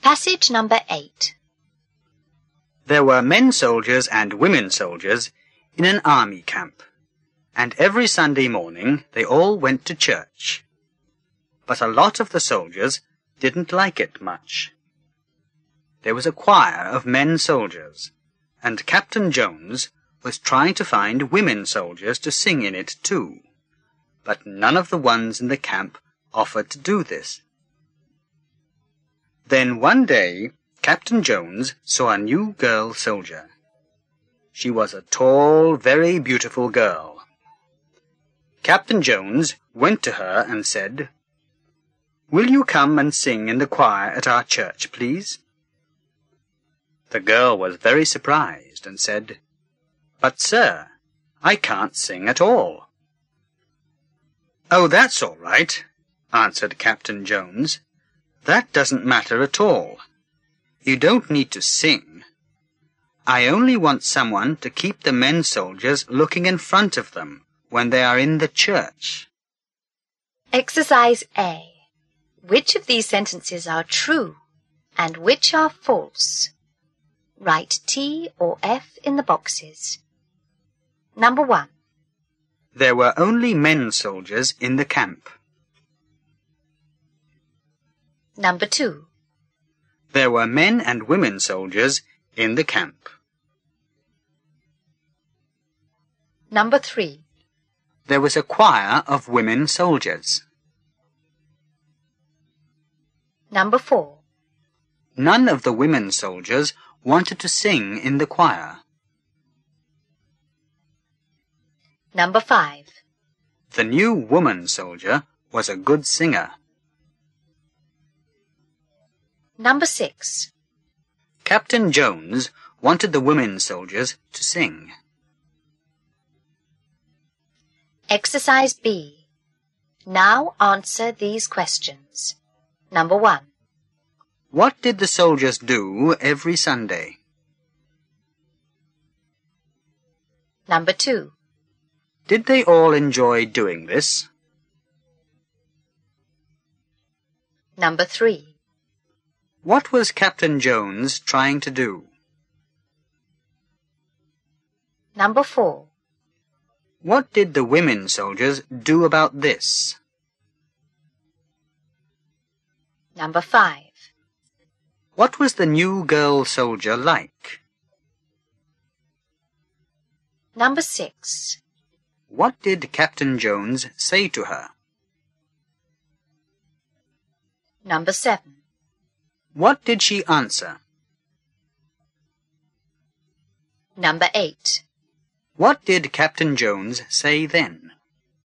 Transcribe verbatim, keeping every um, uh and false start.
Passage number eight. There were men soldiers and women soldiers in an army camp, and every Sunday morning they all went to church. But a lot of the soldiers didn't like it much. There was a choir of men soldiers, and Captain Jones was trying to find women soldiers to sing in it too, but none of the ones in the camp offered to do this. Then one day Captain Jones saw a new girl soldier. She was a tall, very beautiful girl. Captain Jones went to her and said, "Will you come and sing in the choir at our church, please?" The girl was very surprised and said, "But, sir, I can't sing at all." "Oh, that's all right," answered Captain Jones. "That doesn't matter at all. You don't need to sing. I only want someone to keep the men soldiers looking in front of them when they are in the church." Exercise A. Which of these sentences are true and which are false? Write T or F in the boxes. Number one. There were only men soldiers in the camp. Number two. There were men and women soldiers in the camp. Number three. There was a choir of women soldiers. Number four. None of the women soldiers wanted to sing in the choir. Number five. The new woman soldier was a good singer. Number six. Captain Jones wanted the women soldiers to sing. Exercise B. Now answer these questions. Number one. What did the soldiers do every Sunday? Number two. Did they all enjoy doing this? Number three. What was Captain Jones trying to do? Number four. What did the women soldiers do about this? Number five. What was the new girl soldier like? Number six. What did Captain Jones say to her? Number seven. What did she answer? Number eight. What did Captain Jones say then?